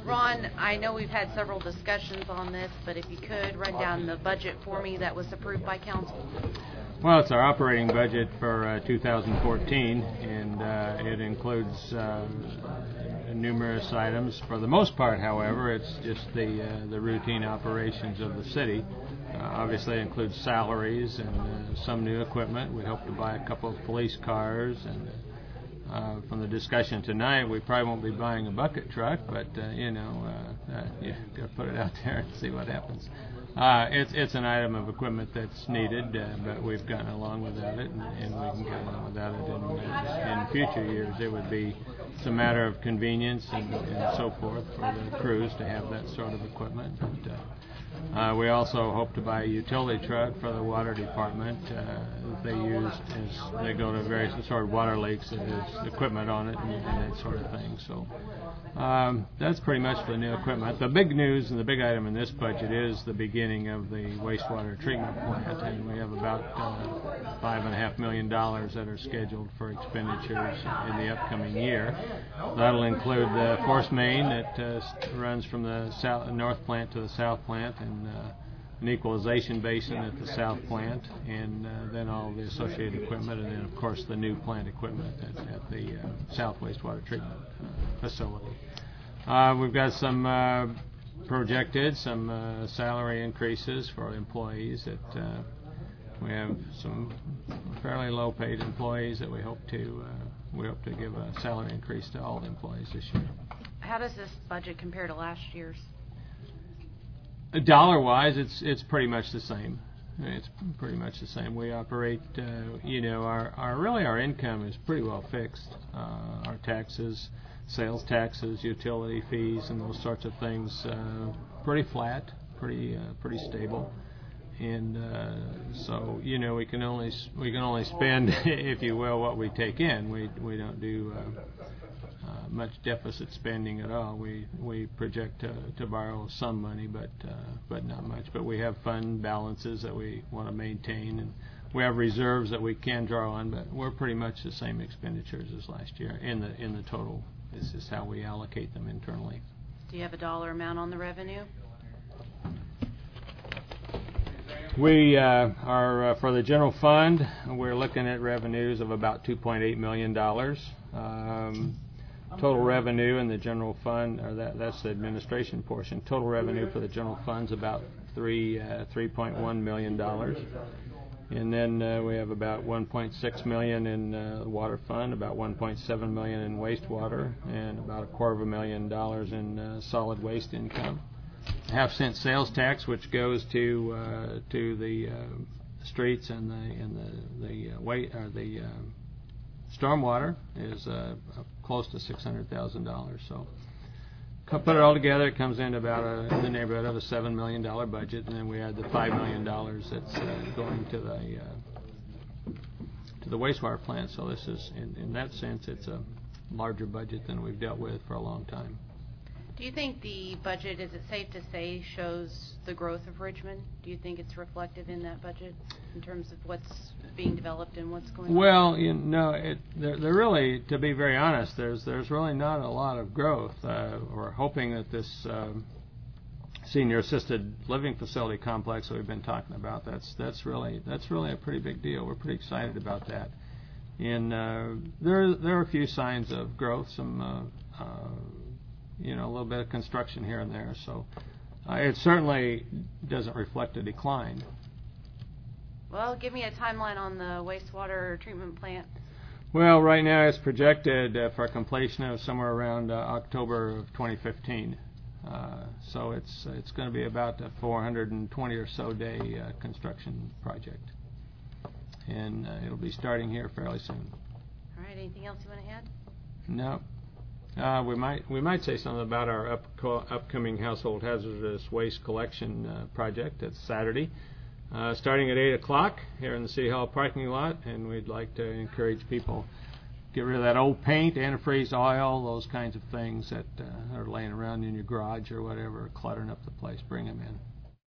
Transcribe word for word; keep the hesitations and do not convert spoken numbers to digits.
Ron, I know we've had several discussions on this, but if you could run down the budget for me that was approved by council. Well, it's our operating budget for uh, two thousand fourteen, and uh, it includes uh, numerous items. For the most part, however, it's just the uh, the routine operations of the city. Uh, obviously, it includes salaries and uh, some new equipment. We hope to buy a couple of police cars, and uh, from the discussion tonight, we probably won't be buying a bucket truck, but uh, you know, uh, uh, you got to put it out there and see what happens. Uh, it's it's an item of equipment that's needed, uh, but we've gotten along without it, and, and we can get along without it in, uh, in future years. It would be it's a matter of convenience and, and so forth for the crews to have that sort of equipment. But, uh, Uh, we also hope to buy a utility truck for the water department. Uh, they use as they go to various sort of water leaks. It has equipment on it and, and that sort of thing. So um, that's pretty much for the new equipment. The big news and the big item in this budget is the beginning of the wastewater treatment plant, and we have about uh, five and a half million dollars that are scheduled for expenditures in the upcoming year. That'll include the force main that uh, runs from the south, north plant to the south plant, and uh, an equalization basin at the south plant, and uh, then all the associated equipment, and then of course the new plant equipment at, at the uh, south wastewater treatment uh, facility. Uh, we've got some uh, projected some uh, salary increases for employees. That uh, we have some fairly low-paid employees that we hope to uh, we hope to give a salary increase to all the employees this year. How does this budget compare to last year's? Dollar-wise, it's it's pretty much the same. It's pretty much the same. We operate, uh, you know, our, our really our income is pretty well fixed. Uh, our taxes, sales taxes, utility fees, and those sorts of things, uh, pretty flat, pretty uh, pretty stable. And uh, so, you know, we can only we can only spend, if you will, what we take in. We we don't do uh, uh, much deficit spending at all. We we project to, to borrow some money, but uh, but not much. But we have fund balances that we want to maintain, and we have reserves that we can draw on. But we're pretty much the same expenditures as last year in the in the total. This is how we allocate them internally. Do you have a dollar amount on the revenue? We uh, are, uh, for the general fund, we're looking at revenues of about two point eight million dollars. Um, total revenue in the general fund, or that, that's the administration portion, total revenue for the general fund is about three, uh, three point one million dollars. And then uh, we have about one point six million dollars in uh, the water fund, about one point seven million dollars in wastewater, and about a quarter of a million dollars in uh, solid waste income. Half cent sales tax, which goes to uh, to the uh, streets and the and the the uh, way or the uh, stormwater, is uh, close to six hundred thousand dollars. So, put it all together, it comes in about a, in the neighborhood of a seven million dollar budget, and then we add the five million dollars that's uh, going to the uh, to the wastewater plant. So this is, in, in that sense, it's a larger budget than we've dealt with for a long time. Do you think the budget, is it safe to say, shows the growth of Richmond? Do you think it's reflective in that budget in terms of what's being developed and what's going on? Well, you know, it, there, there really, to be very honest, there's there's really not a lot of growth. Uh, we're hoping that this um, senior assisted living facility complex that we've been talking about, that's that's really that's really a pretty big deal. We're pretty excited about that. And uh, there there are a few signs of growth, some. Uh, uh, you know, a little bit of construction here and there. So uh, it certainly doesn't reflect a decline. Well, give me a timeline on the wastewater treatment plant. Well, right now it's projected uh, for completion of somewhere around uh, October of twenty fifteen. Uh, so it's it's going to be about a four hundred twenty or so day uh, construction project. And uh, it'll be starting here fairly soon. All right, anything else you want to add? No. Uh, we might we might say something about our up, upcoming household hazardous waste collection uh, project. It's Saturday, uh, starting at eight o'clock here in the City Hall parking lot, and we'd like to encourage people get rid of that old paint, antifreeze oil, those kinds of things that uh, are laying around in your garage or whatever, cluttering up the place. Bring them in.